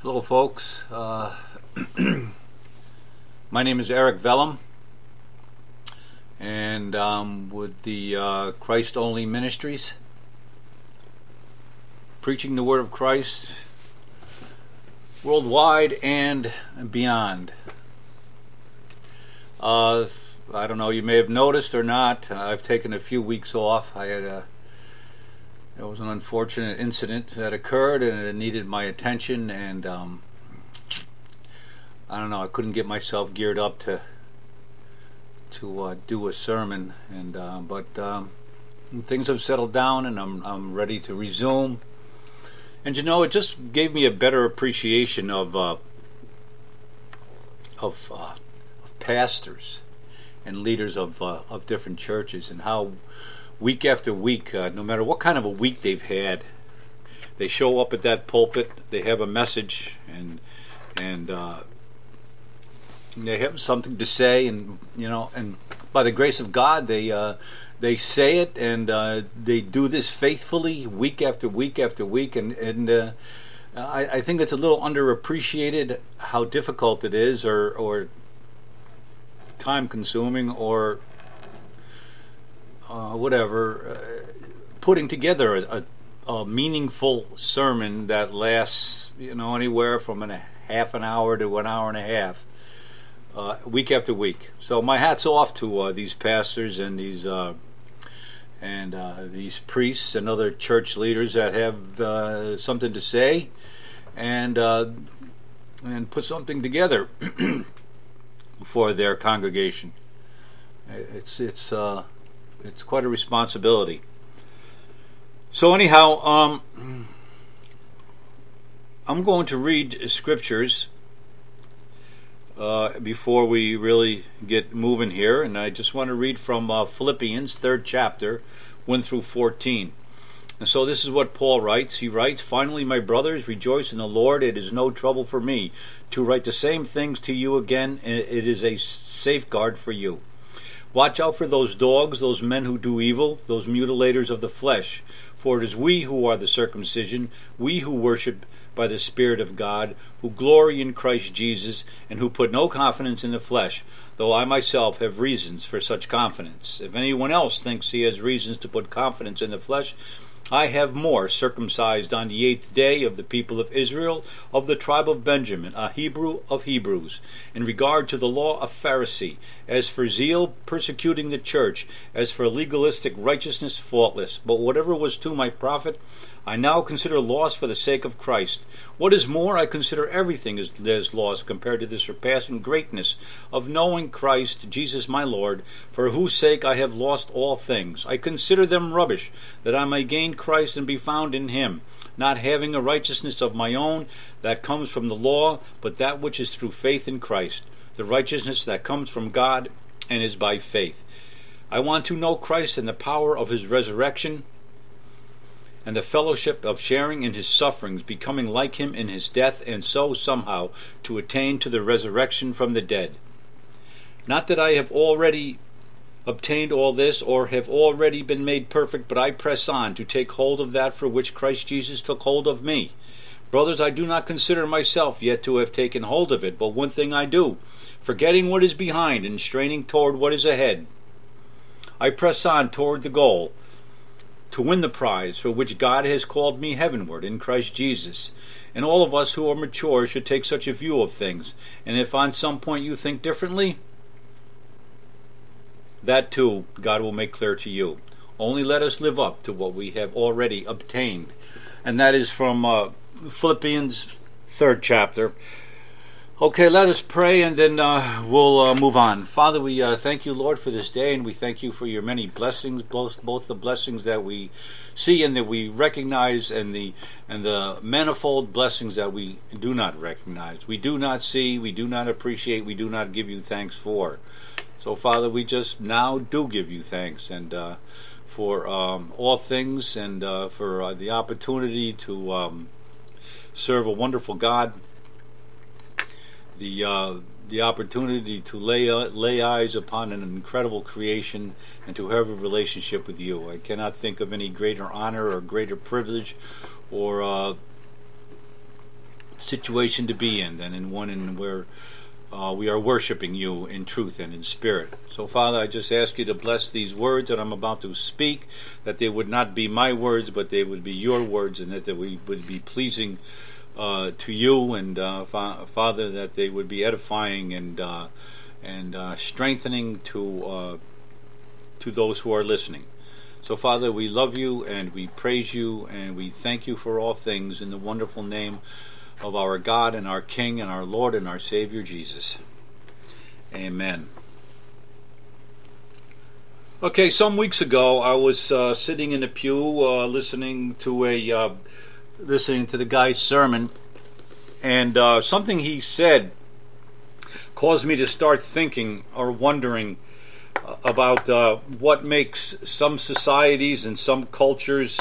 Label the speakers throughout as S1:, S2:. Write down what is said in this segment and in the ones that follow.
S1: Hello, folks. My name is Eric Vellum, and with the Christ Only Ministries, preaching the Word of Christ worldwide and beyond. I don't know, you may have noticed or not, I've taken a few weeks off. There was an unfortunate incident that occurred and it needed my attention, and I don't know, I couldn't get myself geared up to do a sermon, and but things have settled down and I'm ready to resume. And you know, it just gave me a better appreciation of pastors and leaders of different churches, and how week after week, no matter what kind of a week they've had, they show up at that pulpit. They have a message, and they have something to say, and and by the grace of God, they say it, and they do this faithfully week after week after week, and I think it's a little underappreciated how difficult it is, or time consuming, or whatever, putting together a meaningful sermon that lasts, anywhere from half an hour to an hour and a half, week after week. So my hat's off to these pastors and these priests and other church leaders that have something to say, and put something together for their congregation. It's quite a responsibility. So anyhow, I'm going to read scriptures before we really get moving here, and I just want to read from Philippians 3rd chapter, 1 through 14. And so this is what Paul writes. He writes, "Finally, my brothers, rejoice in the Lord. It is no trouble for me to write the same things to you again, and it is a safeguard for you. Watch out for those dogs, those men who do evil, those mutilators of the flesh. For it is we who are the circumcision, we who worship by the Spirit of God, who glory in Christ Jesus, and who put no confidence in the flesh, though I myself have reasons for such confidence. If anyone else thinks he has reasons to put confidence in the flesh, I have more, circumcised on the 8th day, of the people of Israel, of the tribe of Benjamin, a Hebrew of Hebrews, in regard to the law, a Pharisee, as for zeal, persecuting the church, as for legalistic righteousness, faultless. But whatever was to my profit, I now consider loss for the sake of Christ. What is more, I consider everything as loss compared to the surpassing greatness of knowing Christ Jesus my Lord, for whose sake I have lost all things. I consider them rubbish, that I may gain Christ and be found in him, not having a righteousness of my own that comes from the law, but that which is through faith in Christ, the righteousness that comes from God and is by faith. I want to know Christ and the power of his resurrection, and the fellowship of sharing in his sufferings, becoming like him in his death, and so somehow to attain to the resurrection from the dead. Not that I have already obtained all this, or have already been made perfect, but I press on to take hold of that for which Christ Jesus took hold of me. Brothers, I do not consider myself yet to have taken hold of it, but one thing I do, forgetting what is behind and straining toward what is ahead. I press on toward the goal, to win the prize for which God has called me heavenward in Christ Jesus. And all of us who are mature should take such a view of things. And if on some point you think differently, that too God will make clear to you. Only let us live up to what we have already obtained." And that is from Philippians 3rd chapter. Okay, let us pray, and then we'll move on. Father, we thank you, Lord, for this day, and we thank you for your many blessings, both the blessings that we see and that we recognize, and the manifold blessings that we do not recognize, we do not see, we do not appreciate, we do not give you thanks for. So, Father, we just now do give you thanks, and for all things, and for the opportunity to serve a wonderful God, the opportunity to lay eyes upon an incredible creation and to have a relationship with you. I cannot think of any greater honor or greater privilege or situation to be in than in one in where we are worshiping you in truth and in spirit. So, Father, I just ask you to bless these words that I'm about to speak, that they would not be my words, but they would be your words, and that we would be pleasing to you, and Father, that they would be edifying and strengthening to those who are listening. So, Father, we love you and we praise you and we thank you for all things in the wonderful name of our God and our King and our Lord and our Savior Jesus. Amen. Okay, some weeks ago I was sitting in a pew listening to the guy's sermon, and something he said caused me to start thinking or wondering about what makes some societies and some cultures,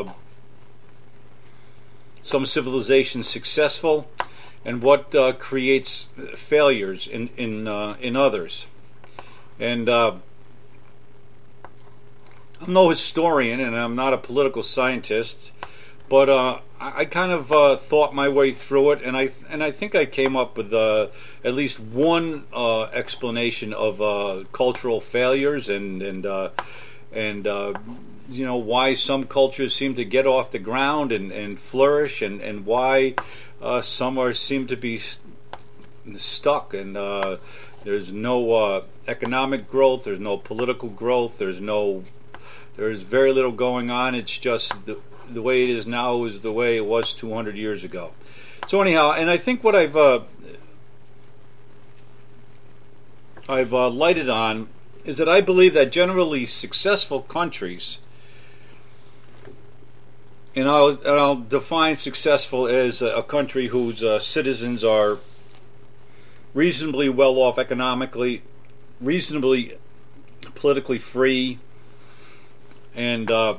S1: some civilizations successful, and what creates failures in others. And I'm no historian and I'm not a political scientist, but I kind of thought my way through it, and I think I came up with at least one explanation of cultural failures and you know, why some cultures seem to get off the ground and flourish, and why some seem to be stuck, and there's no economic growth, there's no political growth, there's very little going on. It's just the way it is now is the way it was 200 years ago. So anyhow, and I think what I've lighted on is that I believe that generally successful countries, and I'll define successful as a country whose citizens are reasonably well off economically, reasonably politically free, and a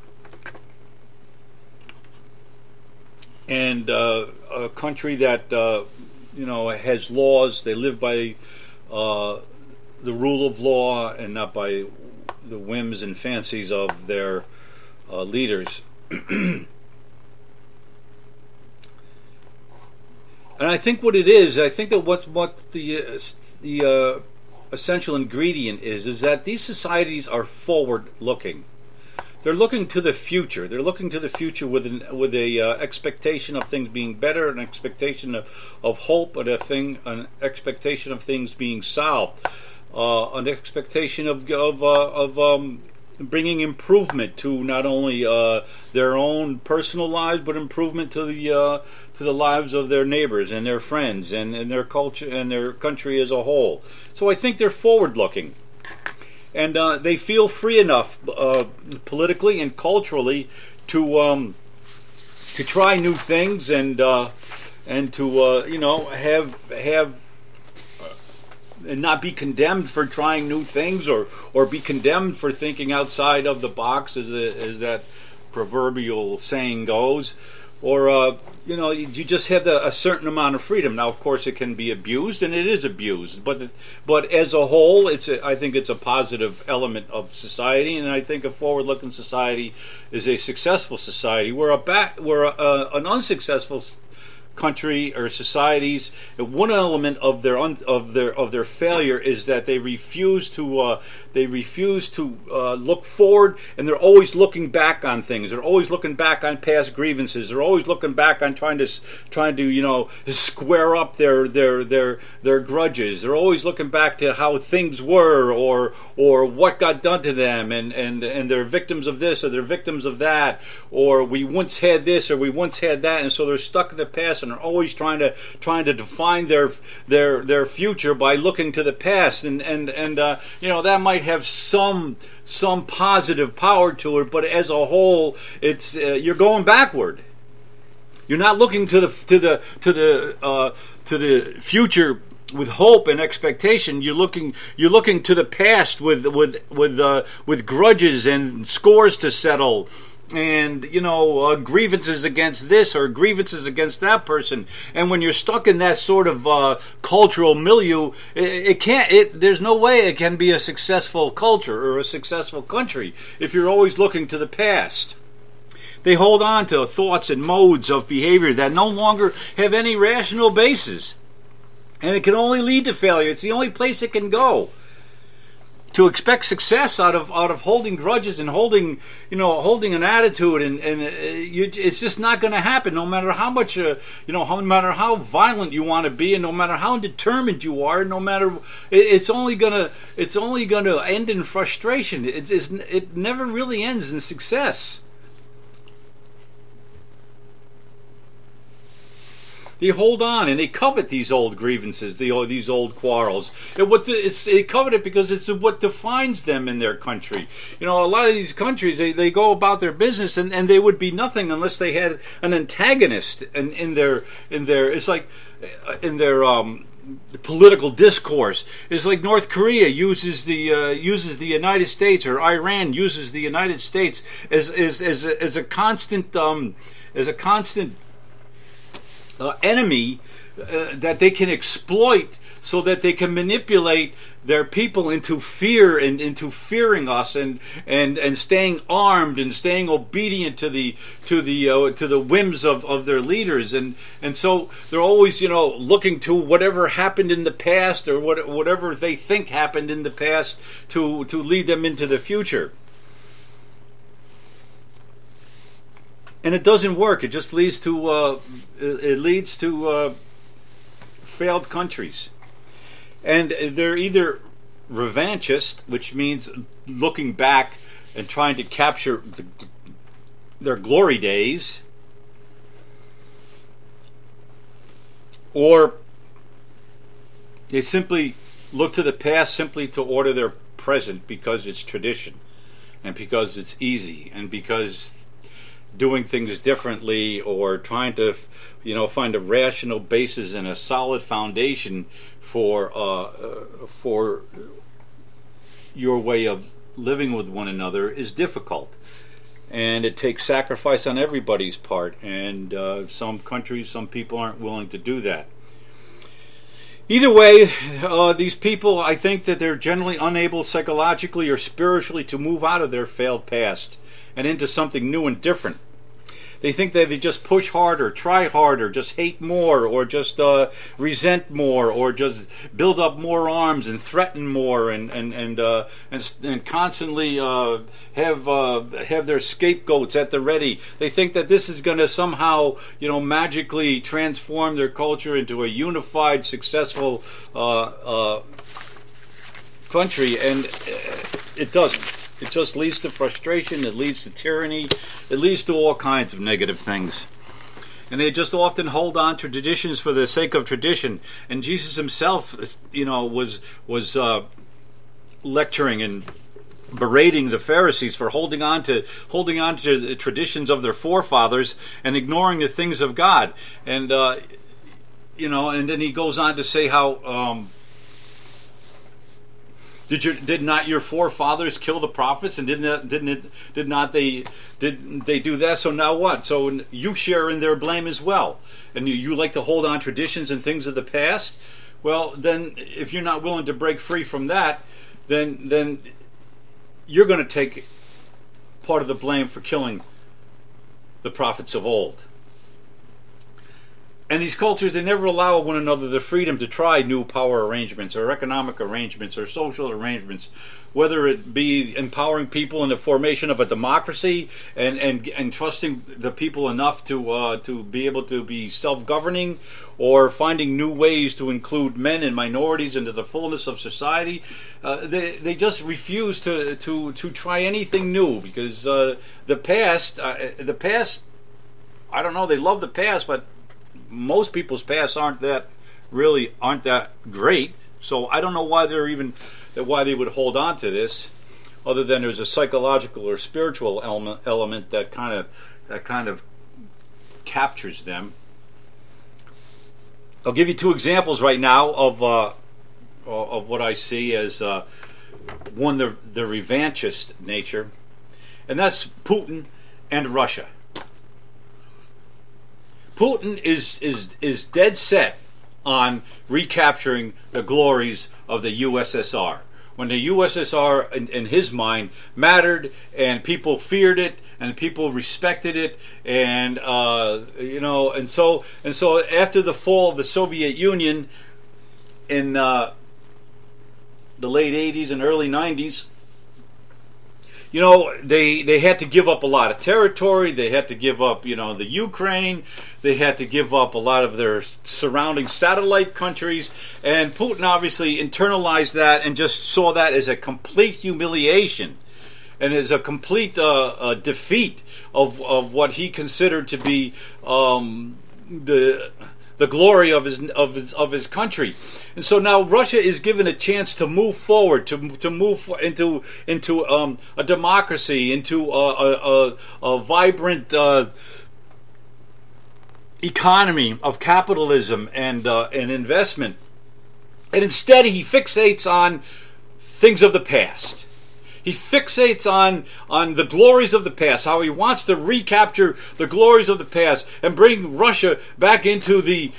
S1: country that has laws. They live by the rule of law and not by the whims and fancies of their leaders. And I think what it is, I think that what the essential ingredient is that these societies are forward-looking. They're looking to the future. They're looking to the future with a expectation of things being better, an expectation of hope, an expectation of things being solved, an expectation of bringing improvement to not only their own personal lives, but improvement to the lives of their neighbors and their friends and their culture and their country as a whole. So I think they're forward-looking, and they feel free enough politically and culturally to try new things and to have. And not be condemned for trying new things, or be condemned for thinking outside of the box, as that proverbial saying goes, or you just have a certain amount of freedom. Now, of course, it can be abused, and it is abused, but as a whole, I think it's a positive element of society, and I think a forward-looking society is a successful society. Where an unsuccessful country or societies, one element of their failure is that they refuse to look forward, and they're always looking back on things. They're always looking back on past grievances. They're always looking back on trying to square up their grudges. They're always looking back to how things were, or what got done to them, and they're victims of this, or they're victims of that, or we once had this, or we once had that, and so they're stuck in the past, and are always trying to define their future by looking to the past, and that might have some positive power to it, but as a whole, it's you're going backward. You're not looking to the future with hope and expectation. You're looking to the past with grudges and scores to settle, and grievances against this or grievances against that person. And when you're stuck in that sort of cultural milieu, there's no way it can be a successful culture or a successful country if you're always looking to the past. They hold on to thoughts and modes of behavior that no longer have any rational basis. And it can only lead to failure. It's the only place it can go. To expect success out of holding grudges and holding an attitude it's just not going to happen. No matter how much no matter how violent you want to be, and no matter how determined you are, no matter it's only gonna end in frustration. It never really ends in success. They hold on and they covet these old grievances, these old quarrels. They covet it because it's what defines them in their country. A lot of these countries, they go about their business and they would be nothing unless they had an antagonist in their it's like in their political discourse. It's like North Korea uses the United States, or Iran uses the United States as a constant enemy that they can exploit, so that they can manipulate their people into fear and into fearing us and staying armed and staying obedient to the whims of their leaders, and so they're always looking to whatever happened in the past, or whatever they think happened in the past to lead them into the future. And it doesn't work. It just leads to failed countries. And they're either revanchist, which means looking back and trying to capture their glory days, or they simply look to the past simply to order their present because it's tradition, and because it's easy, and because doing things differently, or trying to find a rational basis and a solid foundation for your way of living with one another is difficult, and it takes sacrifice on everybody's part, and some countries, some people aren't willing to do that. Either way, these people, I think that they're generally unable psychologically or spiritually to move out of their failed past and into something new and different. They think that if they just push harder, try harder, just hate more, or just resent more, or just build up more arms and threaten more, and constantly have their scapegoats at the ready. They think that this is going to somehow magically transform their culture into a unified, successful country, and it doesn't. It just leads to frustration, it leads to tyranny, it leads to all kinds of negative things. And they just often hold on to traditions for the sake of tradition. And Jesus himself, was lecturing and berating the Pharisees for holding on to the traditions of their forefathers and ignoring the things of God. And and then he goes on to say how Did not your forefathers kill the prophets, and did not they do that? So now what? So you share in their blame as well, and you like to hold on traditions and things of the past. Well, then if you're not willing to break free from that, then you're going to take part of the blame for killing the prophets of old. And these cultures, they never allow one another the freedom to try new power arrangements or economic arrangements or social arrangements, whether it be empowering people in the formation of a democracy and trusting the people enough to be able to be self-governing, or finding new ways to include men and minorities into the fullness of society. They just refuse to try anything new, because the past, I don't know, they love the past, but most people's pasts aren't that great. So I don't know why why they would hold on to this, other than there's a psychological or spiritual element that kind of captures them. I'll give you two examples right now of what I see as one, the revanchist nature, and that's Putin and Russia. Putin is dead set on recapturing the glories of the USSR, when the USSR, in his mind, mattered, and people feared it, and people respected it, and and so after the fall of the Soviet Union in the late '80s and early '90s, they had to give up a lot of territory. They had to give up, the Ukraine. They had to give up a lot of their surrounding satellite countries. And Putin obviously internalized that and just saw that as a complete humiliation and as a complete defeat of what he considered to be the glory of his country. And so now Russia is given a chance to move forward, to move into a democracy, into a vibrant economy of capitalism and investment. And instead he fixates on things of the past. He fixates on the glories of the past, how he wants to recapture the glories of the past and bring Russia back into the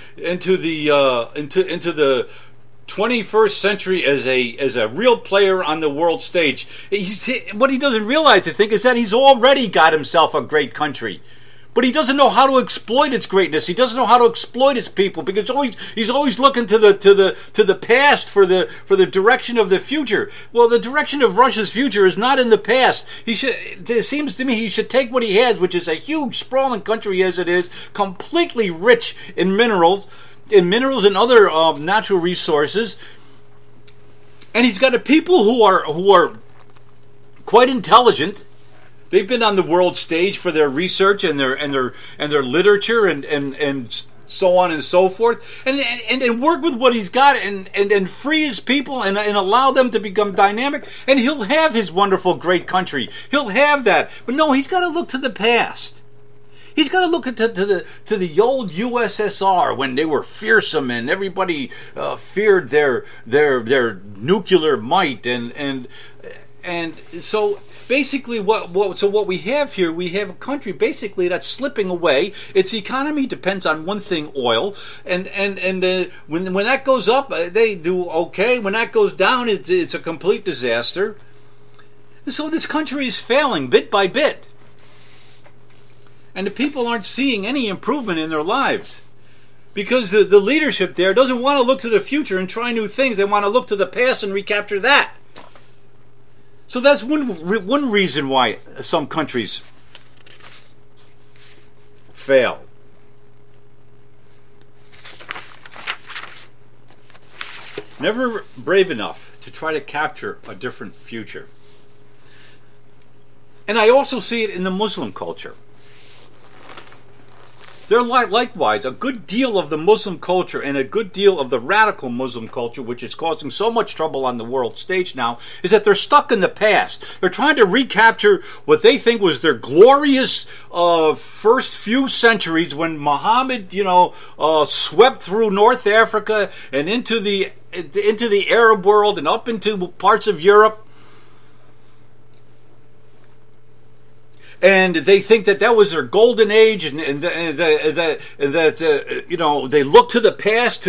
S1: 21st century as a real player on the world stage. What he doesn't realize, I think, is that he's already got himself a great country. But he doesn't know how to exploit its greatness. He doesn't know how to exploit its people, because he's always looking to the past for the direction of the future. Well, the direction of Russia's future is not in the past. It seems to me he should take what he has, which is a huge, sprawling country as it is, completely rich in minerals and other natural resources, and he's got a people who are quite intelligent. They've been on the world stage for their research and their literature and so on and so forth, and work with what he's got and free his people and allow them to become dynamic, and he'll have his wonderful great country. He'll have that, but no, he's got to look to the past. He's got to look to the old USSR when they were fearsome and everybody feared their nuclear might and so. Basically, what we have here, we have a country basically that's slipping away. Its economy depends on one thing, oil, and when that goes up, they do okay. When that goes down, it's a complete disaster. And so this country is failing bit by bit, and the people aren't seeing any improvement in their lives because the leadership there doesn't want to look to the future and try new things. They want to look to the past and recapture that. So that's one reason why some countries fail. Never brave enough to try to capture a different future. And I also see it in the Muslim culture. There likewise a good deal of the Muslim culture and a good deal of the radical Muslim culture, which is causing so much trouble on the world stage now, is that they're stuck in the past. They're trying to recapture what they think was their glorious first few centuries when Muhammad, swept through North Africa and into the Arab world and up into parts of Europe. And they think that was their golden age, and that they look to the past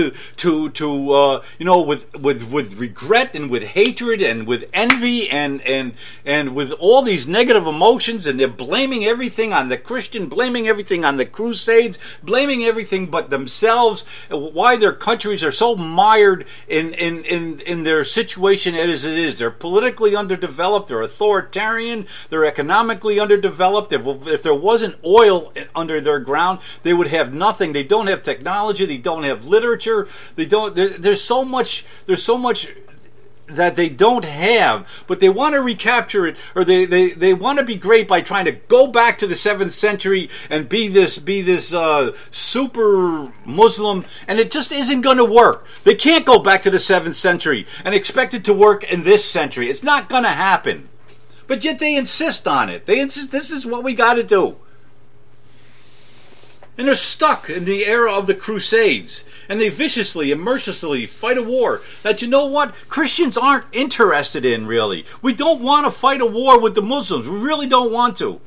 S1: with regret and with hatred and with envy and with all these negative emotions, and they're blaming everything on the Christian, blaming everything on the Crusades, blaming everything but themselves. Why their countries are so mired in their situation as it is. They're politically underdeveloped. They're authoritarian. They're economically underdeveloped. If there wasn't oil under their ground, they would have nothing. They don't have technology. They don't have literature. There's so much that they don't have, but they want to recapture it, or they want to be great by trying to go back to the 7th century and be this super Muslim, and it just isn't going to work. They can't go back to the 7th century and expect it to work in this century. It's not going to happen. But yet they insist on it. They insist this is what we got to do. And they're stuck in the era of the Crusades. And they viciously and mercilessly fight a war that, Christians aren't interested in, really. We don't want to fight a war with the Muslims. We really don't want to.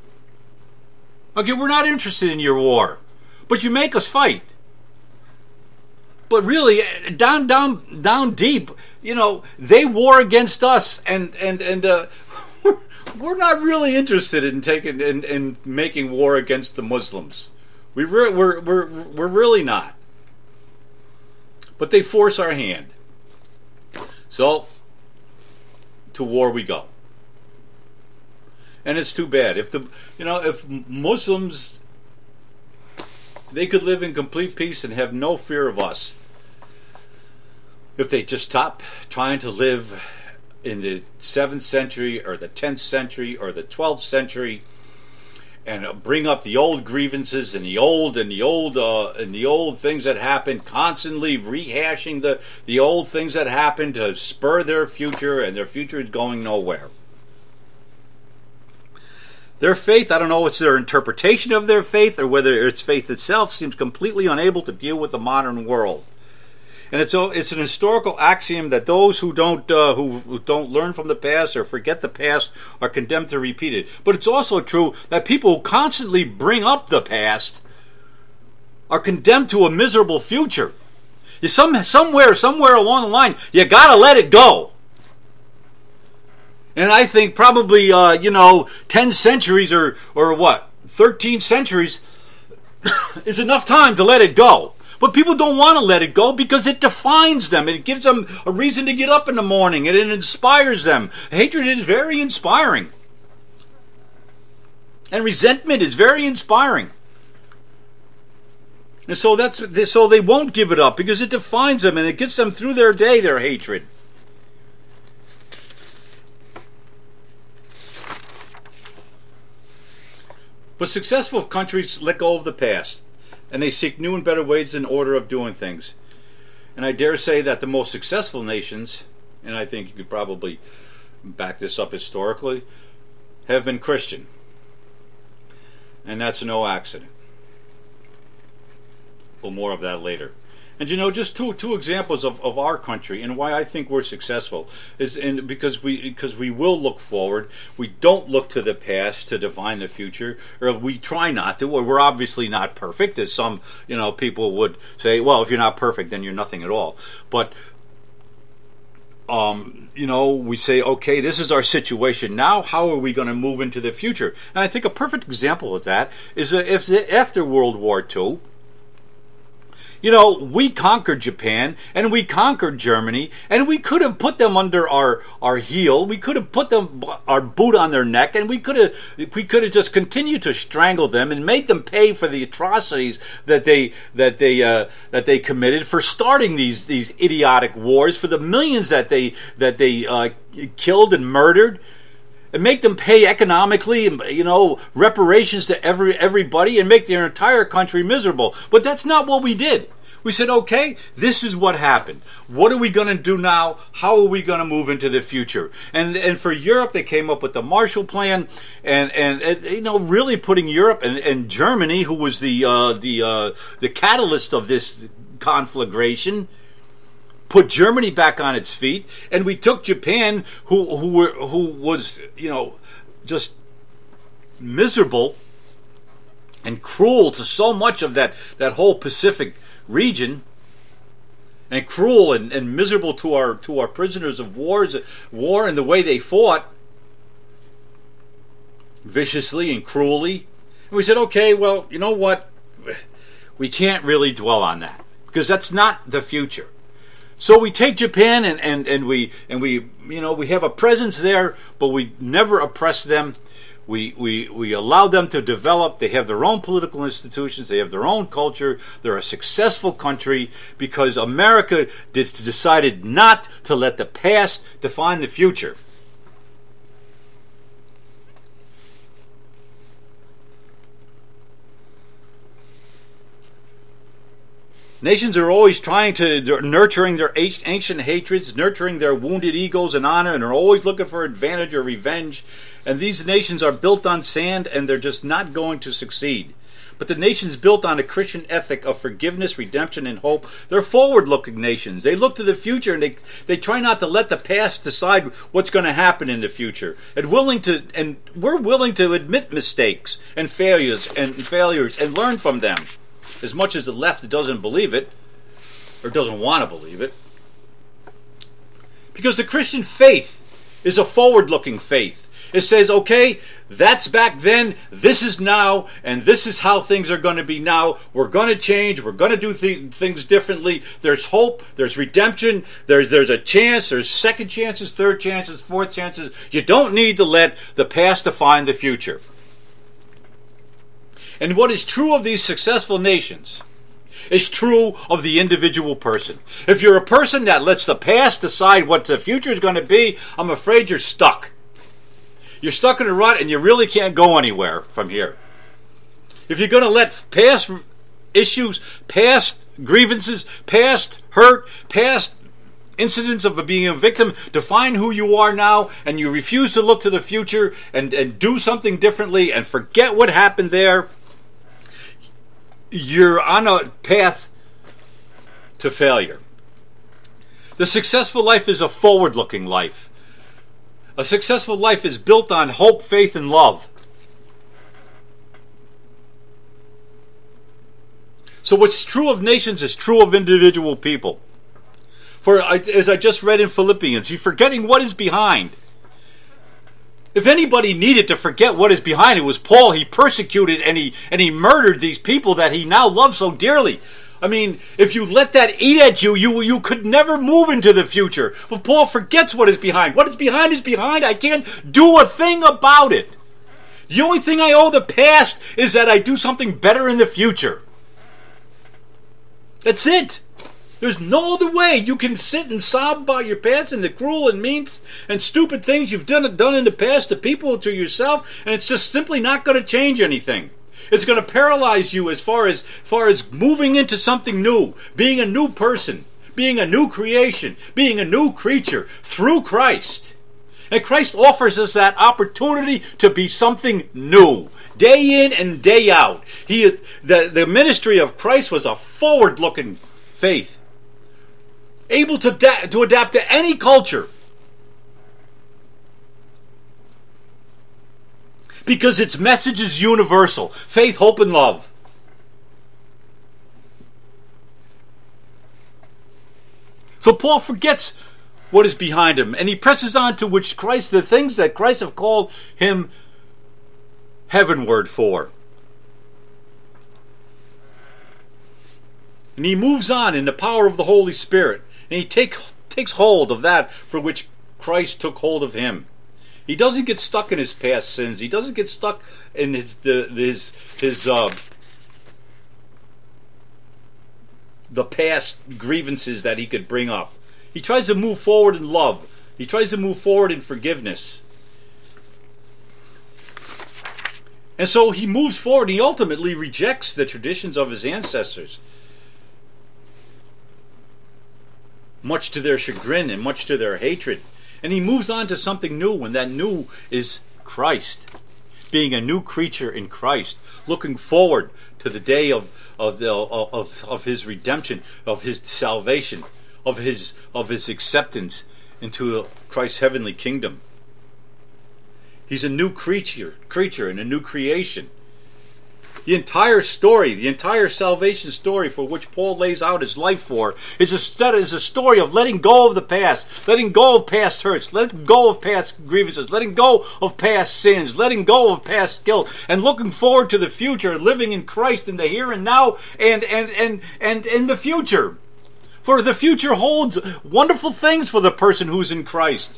S1: Okay, we're not interested in your war. But you make us fight. but really, down deep, they war against us, and we're not really interested in in making war against the Muslims. We're really not. But they force our hand. So, to war we go. And it's too bad. If Muslims, they could live in complete peace and have no fear of us, if they just stop trying to live in the 7th century or the 10th century or the 12th century and bring up the old grievances and the old things that happened, constantly rehashing the old things that happened to spur their future, and their future is going nowhere. Their faith, I don't know what's their interpretation of their faith or whether it's faith itself, seems completely unable to deal with the modern world. And it's an historical axiom that those who don't learn from the past or forget the past are condemned to repeat it. But it's also true that people who constantly bring up the past are condemned to a miserable future. Somewhere along the line, you gotta let it go. And I think probably 10 centuries or what, 13 centuries is enough time to let it go. But people don't want to let it go because it defines them. It gives them a reason to get up in the morning, and it inspires them. Hatred is very inspiring. And resentment is very inspiring. And so they won't give it up because it defines them and it gets them through their day, their hatred. But successful countries let go of the past, and they seek new and better ways and order of doing things. And I dare say that the most successful nations, and I think you could probably back this up historically, have been Christian. And that's no accident. Well, more of that later. And just two examples of our country and why I think we're successful is because we will look forward. We don't look to the past to define the future, or we try not to. Or we're obviously not perfect, as some people would say. Well, if you're not perfect, then you're nothing at all. But we say, okay, this is our situation now. How are we going to move into the future? And I think a perfect example of that is after World War II. We conquered Japan, and we conquered Germany, and we could have put them under our heel. We could have put our boot on their neck, and we could have just continued to strangle them and made them pay for the atrocities that they committed for starting these idiotic wars, for the millions that they killed and murdered. And make them pay economically, reparations to everybody, and make their entire country miserable. But that's not what we did. We said, okay, this is what happened. What are we going to do now? How are we going to move into the future? And for Europe, they came up with the Marshall Plan, and really putting Europe and Germany, who was the catalyst of this conflagration, put Germany back on its feet, and we took Japan, who was just miserable and cruel to so much of that whole Pacific region, and cruel and miserable to our prisoners of war and the way they fought viciously and cruelly. And we said, okay, well, you know what? We can't really dwell on that because that's not the future. So we take Japan and we have a presence there, but we never oppress them. We allow them to develop. They have their own political institutions. They have their own culture. They're a successful country because America decided not to let the past define the future. Nations are always nurturing their ancient hatreds, nurturing their wounded egos and honor, and are always looking for advantage or revenge. And these nations are built on sand, and they're just not going to succeed. But the nations built on a Christian ethic of forgiveness, redemption, and hope, they're forward-looking nations. They look to the future, and they try not to let the past decide what's going to happen in the future. And we're willing to admit mistakes and failures and learn from them. As much as the left doesn't believe it. or doesn't want to believe it. Because the Christian faith is a forward-looking faith. It says, okay, that's back then, this is now, and this is how things are going to be now. We're going to change. We're going to do things differently. There's hope. There's redemption. There's a chance. There's second chances, third chances, fourth chances. You don't need to let the past define the future. And what is true of these successful nations is true of the individual person. If you're a person that lets the past decide what the future is going to be, I'm afraid you're stuck. You're stuck in a rut and you really can't go anywhere from here. If you're going to let past issues, past grievances, past hurt, past incidents of being a victim define who you are now, and you refuse to look to the future and do something differently and forget what happened there, you're on a path to failure. The successful life is a forward-looking life. A successful life is built on hope, faith, and love. So what's true of nations is true of individual people. For as I just read in Philippians, you're forgetting what is behind. If anybody needed to forget what is behind, it was Paul. He persecuted and he murdered these people that he now loves so dearly. I mean, if you let that eat at you, you could never move into the future. But Paul forgets what is behind. What is behind is behind. I can't do a thing about it. The only thing I owe the past is that I do something better in the future. That's it. There's no other way. You can sit and sob about your past and the cruel and mean and stupid things you've done in the past to people, to yourself, and it's just simply not going to change anything. It's going to paralyze you as far as moving into something new, being a new person, being a new creation, being a new creature through Christ. And Christ offers us that opportunity to be something new, day in and day out. The ministry of Christ was a forward-looking faith, able to adapt to any culture. Because its message is universal. Faith, hope, and love. So Paul forgets what is behind him, and he presses on to the things that Christ have called him heavenward for. And he moves on in the power of the Holy Spirit, and he takes hold of that for which Christ took hold of him. He doesn't get stuck in his past sins. He doesn't get stuck in the past grievances that he could bring up. He tries to move forward in love. He tries to move forward in forgiveness. And so he moves forward. He ultimately rejects the traditions of his ancestors, much to their chagrin and much to their hatred. And he moves on to something new, and that new is Christ. Being a new creature in Christ, looking forward to the day of his redemption, of his salvation, of his acceptance into Christ's heavenly kingdom. He's a new creature and a new creation. The entire story, the entire salvation story for which Paul lays out his life for, is a story of letting go of the past, letting go of past hurts, letting go of past grievances, letting go of past sins, letting go of past guilt, and looking forward to the future, living in Christ in the here and now and in the future. For the future holds wonderful things for the person who's in Christ.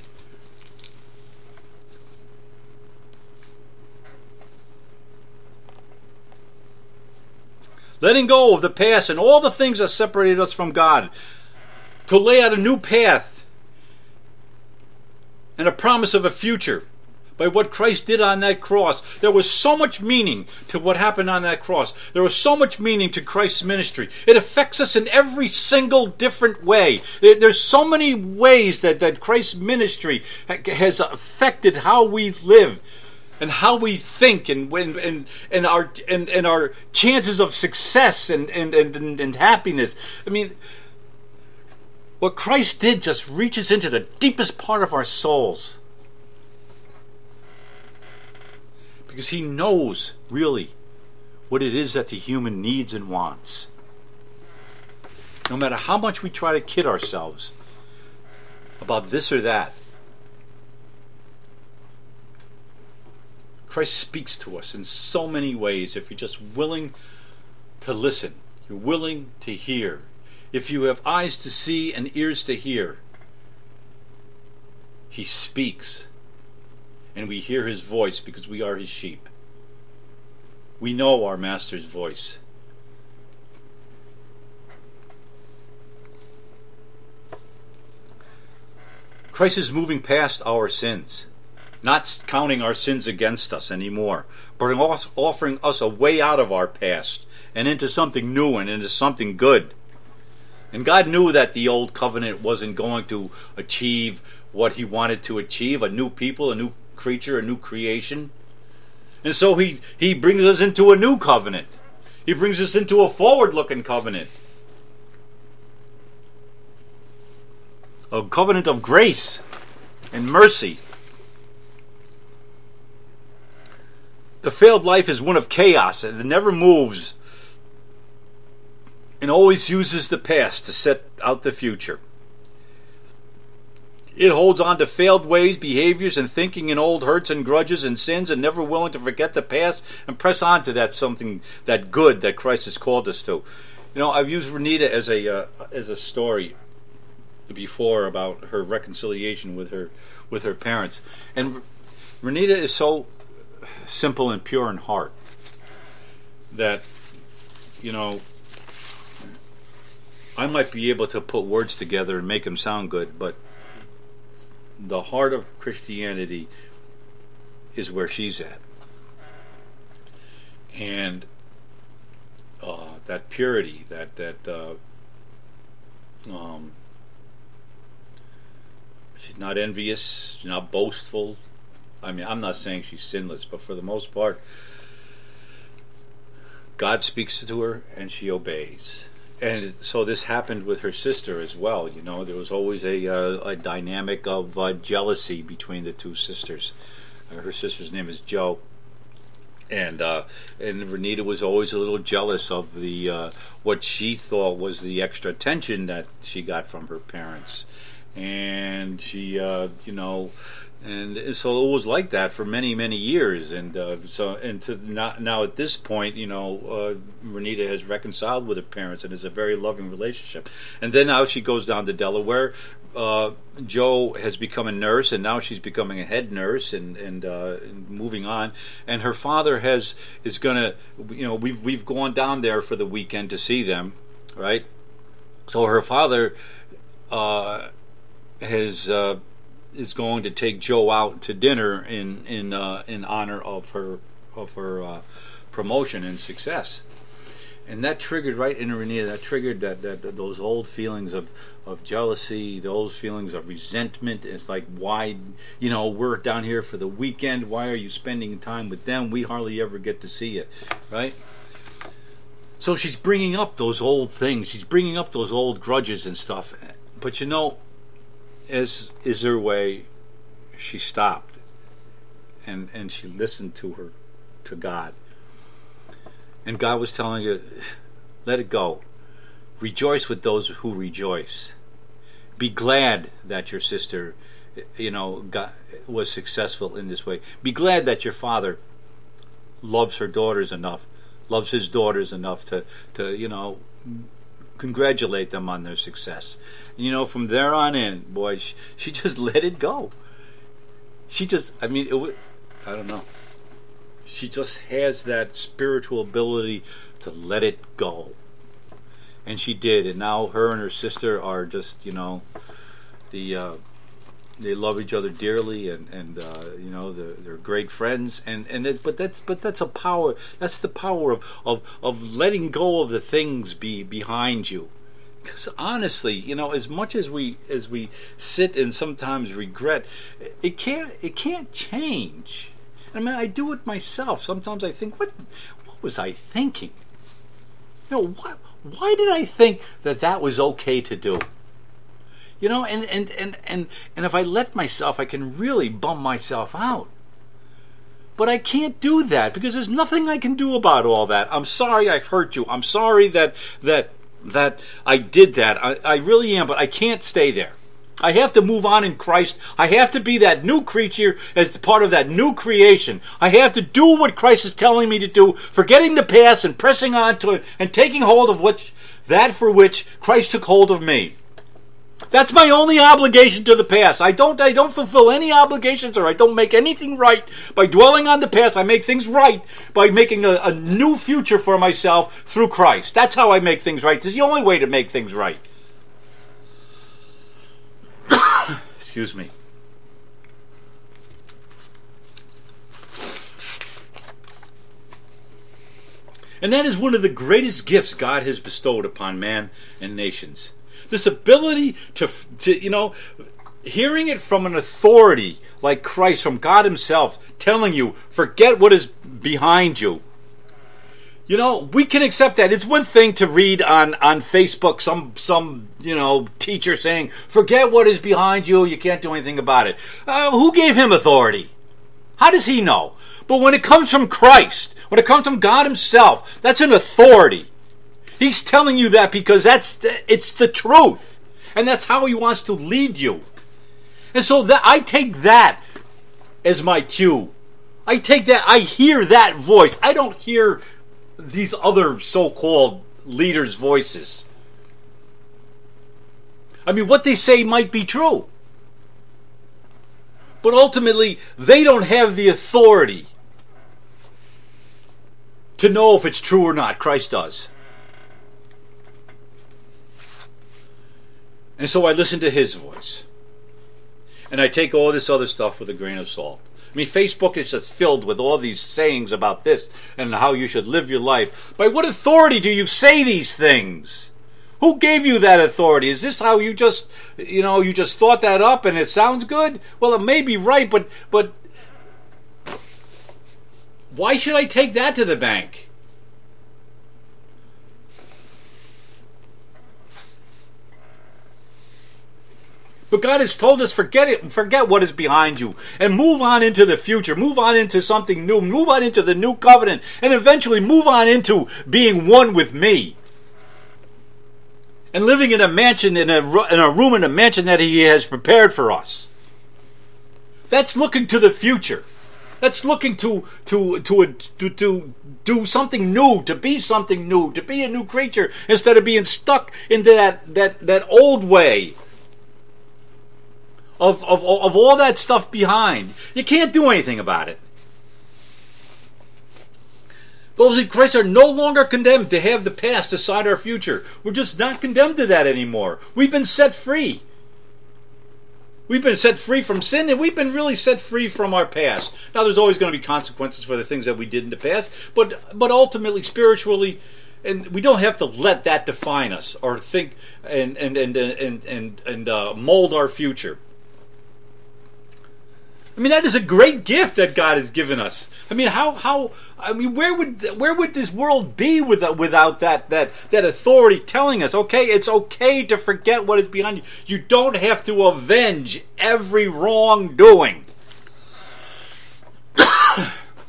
S1: Letting go of the past and all the things that separated us from God, to lay out a new path and a promise of a future by what Christ did on that cross. There was so much meaning to what happened on that cross. There was so much meaning to Christ's ministry. It affects us in every single different way. There's so many ways that Christ's ministry has affected how we live and how we think, and our chances of success and happiness. I mean, what Christ did just reaches into the deepest part of our souls, because he knows really what it is that the human needs and wants. No matter how much we try to kid ourselves about this or that, Christ speaks to us in so many ways if you're just willing to listen. You're willing to hear. If you have eyes to see and ears to hear, He speaks. And we hear His voice because we are His sheep. We know our Master's voice. Christ is moving past our sins, not counting our sins against us anymore, but offering us a way out of our past and into something new and into something good. And God knew that the old covenant wasn't going to achieve what He wanted to achieve, a new people, a new creature, a new creation. And so He brings us into a new covenant. He brings us into a forward-looking covenant. A covenant of grace and mercy. The failed life is one of chaos. It never moves and always uses the past to set out the future. It holds on to failed ways, behaviors, and thinking and old hurts and grudges and sins, and never willing to forget the past and press on to that something, that good that Christ has called us to. You know, I've used Renita as a story before about her reconciliation with her parents, and Renita is so simple and pure in heart that, you know, I might be able to put words together and make them sound good, but the heart of Christianity is where she's at. And that purity, she's not envious, she's not boastful. I mean, I'm not saying she's sinless, but for the most part, God speaks to her and she obeys. And so this happened with her sister as well. You know, there was always a dynamic of jealousy between the two sisters. Her sister's name is Jo, and Renita was always a little jealous of the what she thought was the extra attention that she got from her parents, and she, you know. And so it was like that for many, many years, and now at this point, you know, Renita has reconciled with her parents, and it's a very loving relationship. And then now she goes down to Delaware. Jo has become a nurse, and now she's becoming a head nurse, and moving on. And her father is gonna, you know, we've gone down there for the weekend to see them, right? So her father is going to take Jo out to dinner in honor of her promotion and success, and that triggered right in Renita. That triggered that those old feelings of jealousy, those feelings of resentment. It's like, why, you know, we're down here for the weekend. Why are you spending time with them? We hardly ever get to see it, right? So she's bringing up those old things. She's bringing up those old grudges and stuff. But you know, as is her way, she stopped and she listened to God. And God was telling her, let it go. Rejoice with those who rejoice. Be glad that your sister, you know, was successful in this way. Be glad that your father loves his daughters enough to you know, congratulate them on their success. And, you know, from there on in, boy, she just let it go. She just, I mean, I don't know. She just has that spiritual ability to let it go. And she did. And now her and her sister are just, you know, they love each other dearly, and you know, they're great friends. But that's a power. That's the power of letting go of the things behind you. Because honestly, you know, as much as we sit and sometimes regret, it can't change. I mean, I do it myself. Sometimes I think, what was I thinking? You know, why did I think that was okay to do? You know, and if I let myself, I can really bum myself out. But I can't do that because there's nothing I can do about all that. I'm sorry I hurt you. I'm sorry that that I did that. I really am, but I can't stay there. I have to move on in Christ. I have to be that new creature as part of that new creation. I have to do what Christ is telling me to do, forgetting the past and pressing on to it and taking hold of that for which Christ took hold of me. That's my only obligation to the past. I don't fulfill any obligations, or I don't make anything right by dwelling on the past. I make things right by making a new future for myself through Christ. That's how I make things right. This is the only way to make things right. Excuse me. And that is one of the greatest gifts God has bestowed upon man and nations. This ability to hearing it from an authority like Christ, from God himself, telling you, forget what is behind you. We can accept that. It's one thing to read on Facebook some teacher saying, forget what is behind you, you can't do anything about it. Who gave him authority? How does he know? But when it comes from Christ, when it comes from God himself, that's an authority. He's telling you that because it's the truth. And that's how he wants to lead you. And so I take that as my cue. I hear that voice. I don't hear these other so-called leaders' voices. I mean, what they say might be true. But ultimately, they don't have the authority to know if it's true or not. Christ does. And so I listen to his voice. And I take all this other stuff with a grain of salt. I mean, Facebook is just filled with all these sayings about this and how you should live your life. By what authority do you say these things? Who gave you that authority? Is this how you just thought that up and it sounds good? Well, it may be right, but why should I take that to the bank? But God has told us, forget it, forget what is behind you, and move on into the future, move on into something new, move on into the new covenant, and eventually move on into being one with me. And living in a mansion, in a room in a mansion that he has prepared for us. That's looking to the future. That's looking to do something new, to be something new, to be a new creature, instead of being stuck into that old way. Of all that stuff behind. You can't do anything about it. Those in Christ are no longer condemned to have the past decide our future. We're just not condemned to that anymore. We've been set free. We've been set free from sin, and we've been really set free from our past. Now, there's always going to be consequences for the things that we did in the past, but ultimately, spiritually, and we don't have to let that define us or think and mold our future. I mean, that is a great gift that God has given us. I mean, where would this world be without that authority telling us, okay, it's okay to forget what is behind you. You don't have to avenge every wrongdoing. But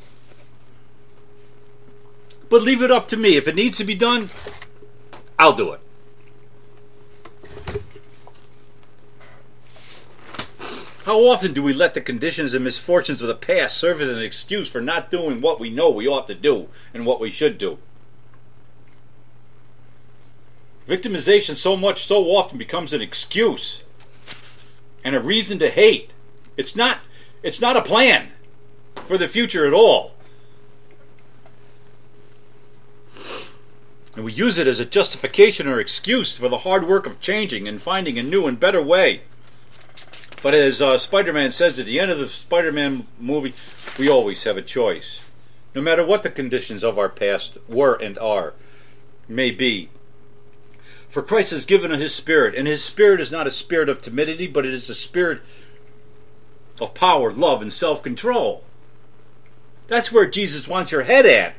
S1: leave it up to me. If it needs to be done, I'll do it. How often do we let the conditions and misfortunes of the past serve as an excuse for not doing what we know we ought to do and what we should do? Victimization so often becomes an excuse and a reason to hate. It's not a plan for the future at all. And we use it as a justification or excuse for the hard work of changing and finding a new and better way. But as Spider-Man says at the end of the Spider-Man movie, we always have a choice. No matter what the conditions of our past were and are, may be. For Christ has given us his Spirit, and his Spirit is not a spirit of timidity, but it is a spirit of power, love, and self-control. That's where Jesus wants your head at.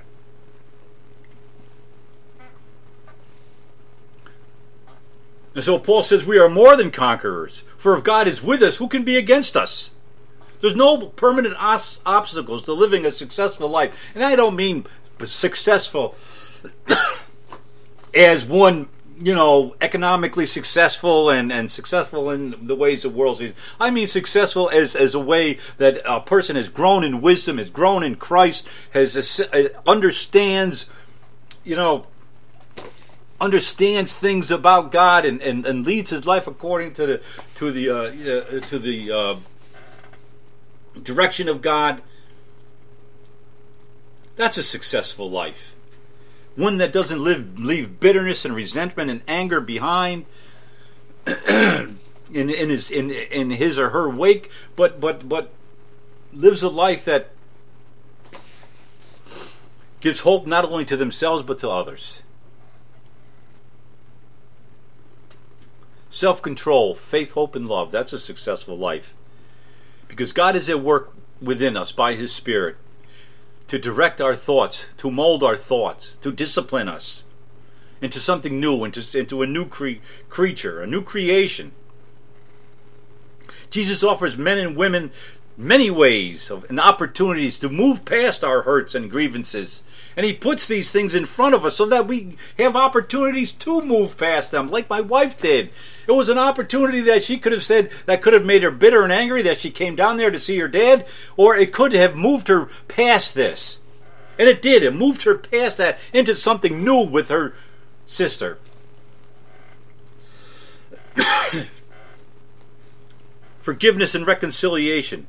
S1: And so Paul says we are more than conquerors. For if God is with us, who can be against us? There's no permanent obstacles to living a successful life. And I don't mean successful as one economically successful and successful in the ways the world sees. I mean successful as a way that a person has grown in wisdom, has grown in Christ, understands things about God and leads his life according to the direction of God. That's a successful life. One that doesn't leave bitterness and resentment and anger behind in his or her wake, but lives a life that gives hope not only to themselves but to others. Self-control, faith, hope, and love. That's a successful life. Because God is at work within us by his Spirit to direct our thoughts, to mold our thoughts, to discipline us into something new, into a new creature, a new creation. Jesus offers men and women many ways and opportunities to move past our hurts and grievances. And he puts these things in front of us so that we have opportunities to move past them, like my wife did. It was an opportunity that she could have said that could have made her bitter and angry that she came down there to see her dad, or it could have moved her past this. And it did. It moved her past that into something new with her sister. Forgiveness and reconciliation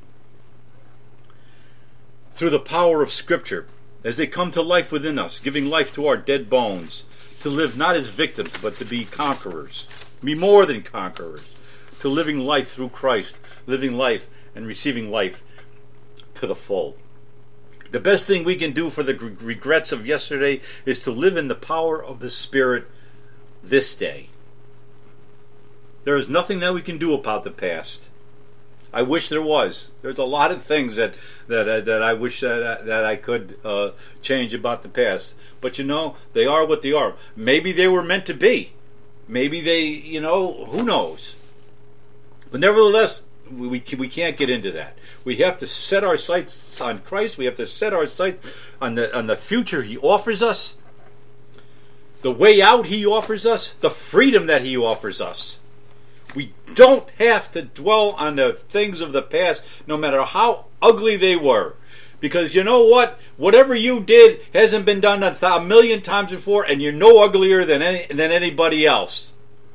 S1: through the power of Scripture as they come to life within us, giving life to our dead bones, to live not as victims but to be conquerors, be more than conquerors, to living life through Christ, living life and receiving life to the full. The best thing we can do for the regrets of yesterday is to live in the power of the Spirit this day. There is nothing that we can do about the past. I wish there was. There's a lot of things that I wish that I could change about the past. But they are what they are. Maybe they were meant to be. Maybe they, who knows? But nevertheless, we can't get into that. We have to set our sights on Christ. We have to set our sights on the future he offers us, the way out he offers us, the freedom that he offers us. We don't have to dwell on the things of the past, no matter how ugly they were. Because you know what? Whatever you did hasn't been done a million times before, and you're no uglier than anybody else.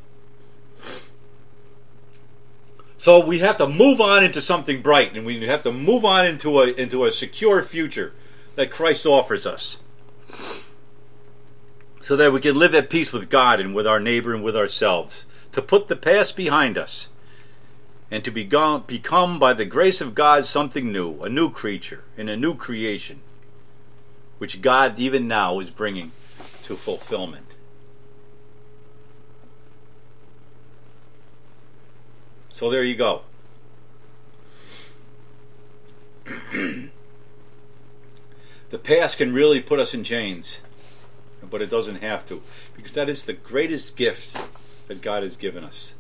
S1: So we have to move on into something bright, and we have to move on into a secure future that Christ offers us, so that we can live at peace with God and with our neighbor and with ourselves. To put the past behind us, and to become, by the grace of God, something new, a new creature, in a new creation, which God even now is bringing to fulfillment. So there you go. The past can really put us in chains, but it doesn't have to, because that is the greatest gift that God has given us.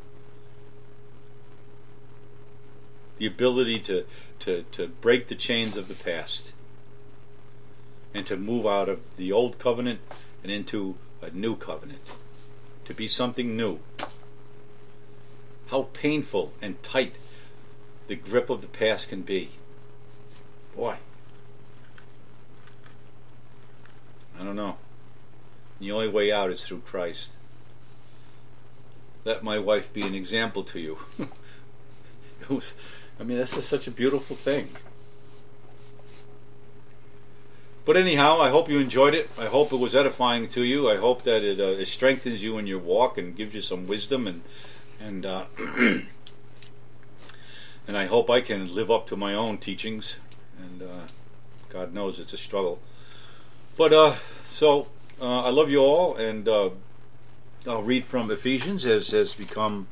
S1: The ability to break the chains of the past and to move out of the old covenant and into a new covenant, to be something new. How painful and tight the grip of the past can be. Boy, I don't know. The only way out is through Christ. Let my wife be an example to you. That's just such a beautiful thing. But anyhow, I hope you enjoyed it. I hope it was edifying to you. I hope that it strengthens you in your walk and gives you some wisdom, and and I hope I can live up to my own teachings. And God knows it's a struggle. But I love you all, and I'll read from Ephesians, as has become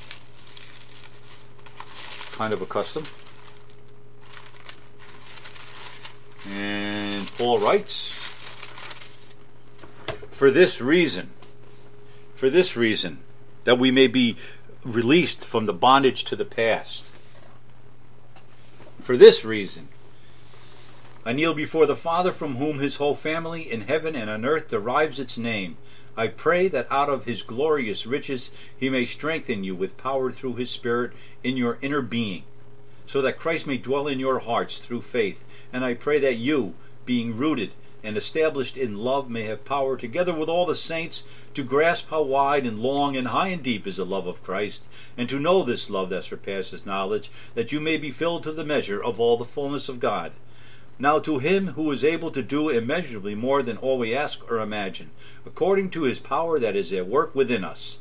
S1: kind of a custom. And Paul writes, for this reason, that we may be released from the bondage to the past. For this reason, I kneel before the Father, from whom his whole family in heaven and on earth derives its name. I pray that out of his glorious riches he may strengthen you with power through his Spirit in your inner being, so that Christ may dwell in your hearts through faith. And I pray that you, being rooted and established in love, may have power, together with all the saints, to grasp how wide and long and high and deep is the love of Christ, and to know this love that surpasses knowledge, that you may be filled to the measure of all the fullness of God. Now to him who is able to do immeasurably more than all we ask or imagine, according to his power that is at work within us,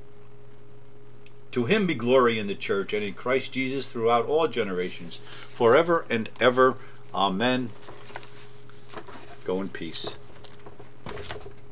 S1: to him be glory in the church and in Christ Jesus throughout all generations, forever and ever. Amen. Go in peace.